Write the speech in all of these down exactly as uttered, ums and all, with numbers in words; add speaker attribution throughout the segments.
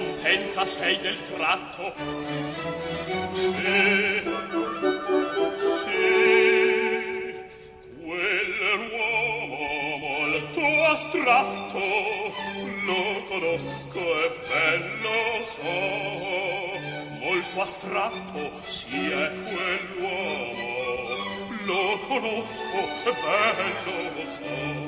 Speaker 1: contenta sei del tratto? Sì, sì, quell'uomo molto astratto lo conosco e bello so, molto astratto sì è quell'uomo, lo conosco e bello so.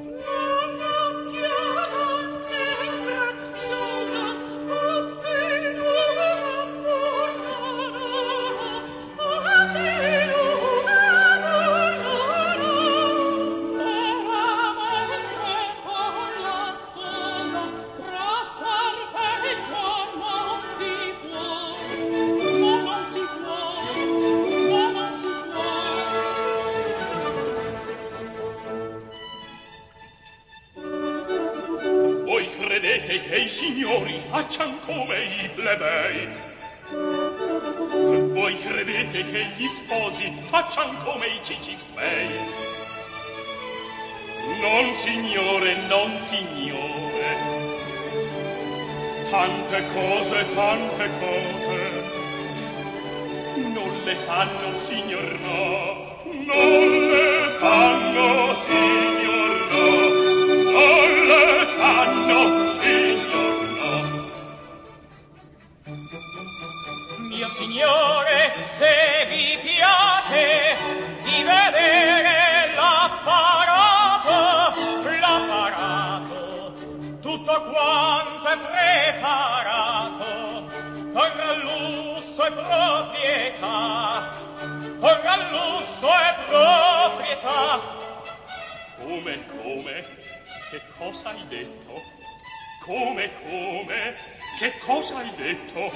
Speaker 1: Che i signori faccian come i plebei. Voi credete che gli sposi faccian come i cicisbei? Non signore, non signore. Tante cose, tante cose non le fanno signor no, non le fanno signor no, non le fanno signor no.
Speaker 2: Mio signore, se vi piace di vedere l'apparato, l'apparato, tutto quanto è preparato, con lusso e proprietà, con lusso e proprietà.
Speaker 1: Come, come? Che cosa hai detto? Come, come? Che cosa hai detto?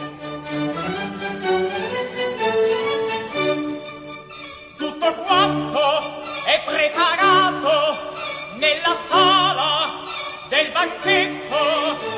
Speaker 2: Tutto quanto è preparato nella sala del banchetto,